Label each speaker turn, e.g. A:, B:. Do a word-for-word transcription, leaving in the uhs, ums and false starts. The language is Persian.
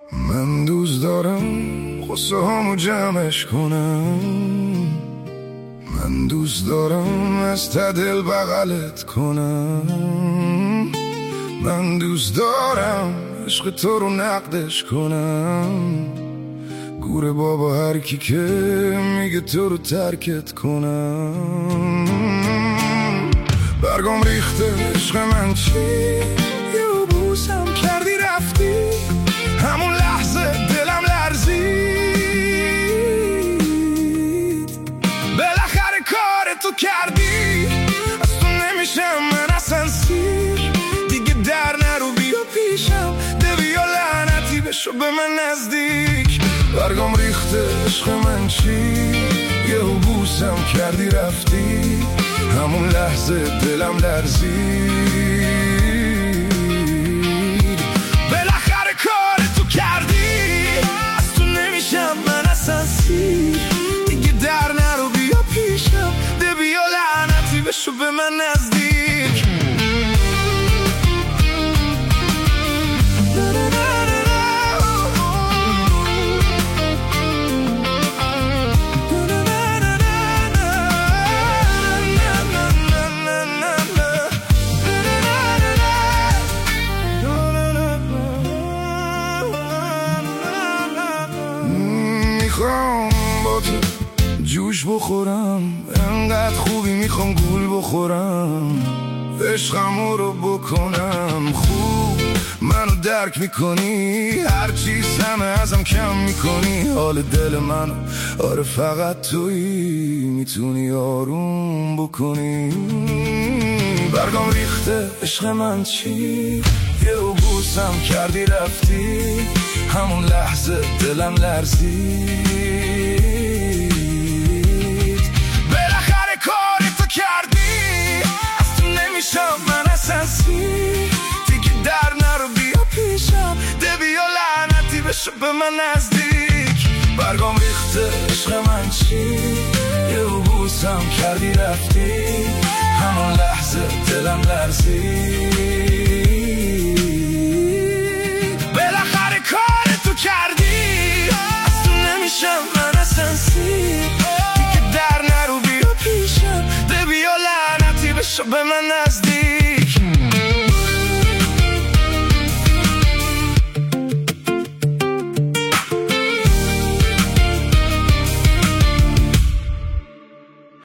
A: من دوست دارم قصه هامو جمعش کنم. من دوست دارم از ته دل بغلت کنم. من دوست دارم عشق تو رو نقدش کنم. گوره بابا هر کی که میگه تو رو ترکت کنم. برگام ریخته عشق من چی؟ یه بوسم کردی رفتی، همون لحظه دلم لرزید. بالاخره کار تو کردی، از تو نمیشم من اصلا سیر. دیگه در نرو بیا پیشم، ده بیا لعنتی بشو به من نزدیک. برگام ریخته عشق من چی؟ یه بوسم کردی رفتی، همون لحظه دلم لرزید. بالاخره کار تو کردی، از تو نمیشم من اصلا سیر. دیگه در نرو بیا پیشم، ده بیا لعنتی بشو به من نزدیک. میخوام با تو جوش بخورم، انقدر خوبی میخوام گول بخورم. عشقمو رو بکنم خوب، منو درک میکنی، هر چیز همه ازم کم میکنی. حال دل منو آره فقط تویی میتونی آروم بکنی. برگام ریخته عشق من چی؟ یه بوسم کردی رفتی، همون لحظه دلم لرزید. بالاخره کار تو کردی، از تو نمیشم من اصلا سیر. دیگه در نرو بیا پیشم، ده بیا لعنتی بشو به من نزدیک. برگام ریخته عشق من چی؟ یه بوسم کردی رفتی، همون لحظه دلم لرزید. بالاخره کار تو کردی، از تو نمیشم من اصلا سیر. دیگه در نرو بیا پیشم، ده بیا لعنتی بشو به من نزدیک.